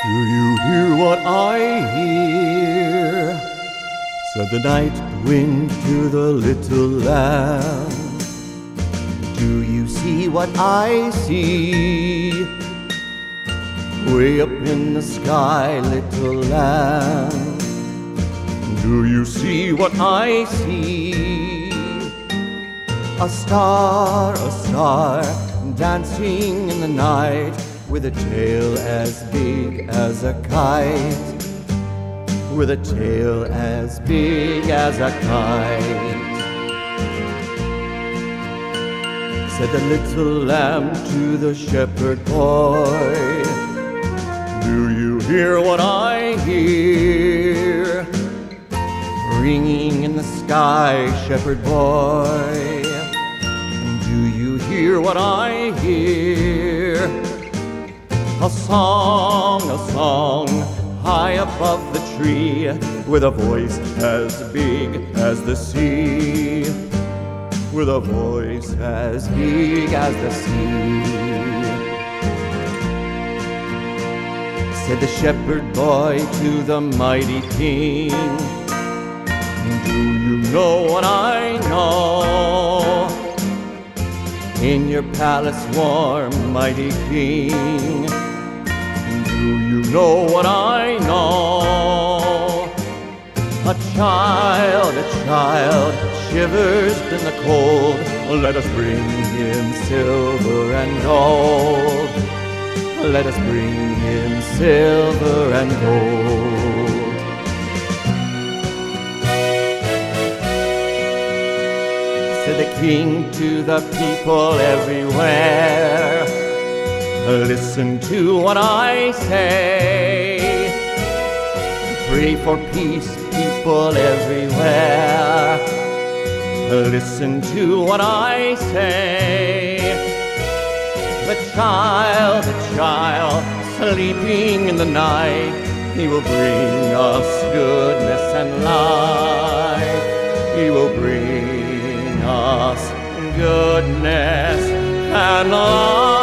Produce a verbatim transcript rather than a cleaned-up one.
Do you hear what I hear? Said the night wind to the little lamb. Do you see what I see? Way up in the sky, little lamb. Do you see what I see? A star, a star, dancing in the night, with a tail as big as a kite, with a tail as big as a kite. Said the little lamb to the shepherd boy, do you hear what I hear? Ringing in the sky, shepherd boy, do you hear what I hear? A song, a song, high above the tree, with a voice as big as the sea, with a voice as big as the sea. Said the shepherd boy to the mighty king, do you know what I know? In your palace warm, mighty king, do you know what I know? A child, a child shivers in the cold. Let us bring him silver and gold. Let us bring him silver and gold. Said the king to the people everywhere, listen to what I say. Pray for peace, people everywhere. Listen to what I say. The child, the child, sleeping in the night, he will bring us goodness and light. He will bring us goodness and light.